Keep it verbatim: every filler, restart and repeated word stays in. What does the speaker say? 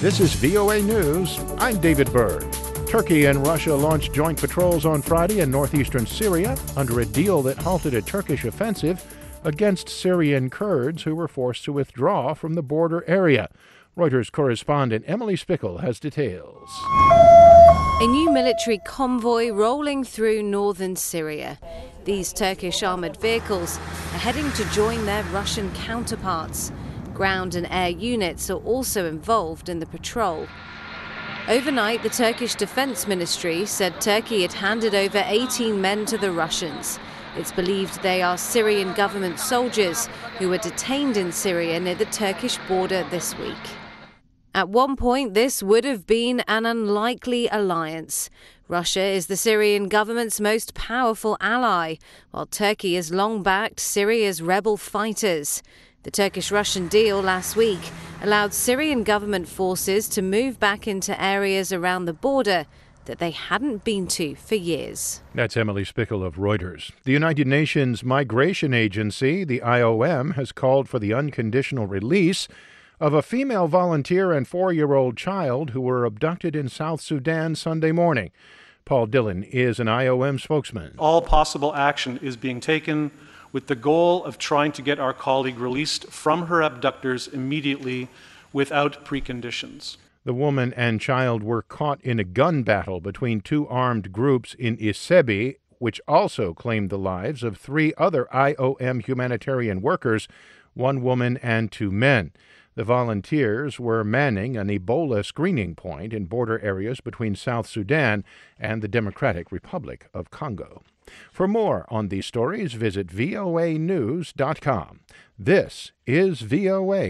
This is V O A News. I'm David Byrd. Turkey and Russia launched joint patrols on Friday in northeastern Syria under a deal that halted a Turkish offensive against Syrian Kurds who were forced to withdraw from the border area. Reuters correspondent Emily Spickle has details. A new military convoy rolling through northern Syria. These Turkish armoured vehicles are heading to join their Russian counterparts. Ground and air units are also involved in the patrol. Overnight, the Turkish Defence Ministry said Turkey had handed over eighteen men to the Russians. It's believed they are Syrian government soldiers who were detained in Syria near the Turkish border this week. At one point, this would have been an unlikely alliance. Russia is the Syrian government's most powerful ally, while Turkey has long backed Syria's rebel fighters. The Turkish-Russian deal last week allowed Syrian government forces to move back into areas around the border that they hadn't been to for years. That's Emily Spickle of Reuters. The United Nations Migration Agency, the I O M, has called for the unconditional release of a female volunteer and four-year-old child who were abducted in South Sudan Sunday morning. Paul Dillon is an I O M spokesman. All possible action is being taken with the goal of trying to get our colleague released from her abductors immediately without preconditions. The woman and child were caught in a gun battle between two armed groups in Isebi, which also claimed the lives of three other I O M humanitarian workers, one woman and two men. The volunteers were manning an Ebola screening point in border areas between South Sudan and the Democratic Republic of Congo. For more on these stories, visit V O A news dot com. This is V O A.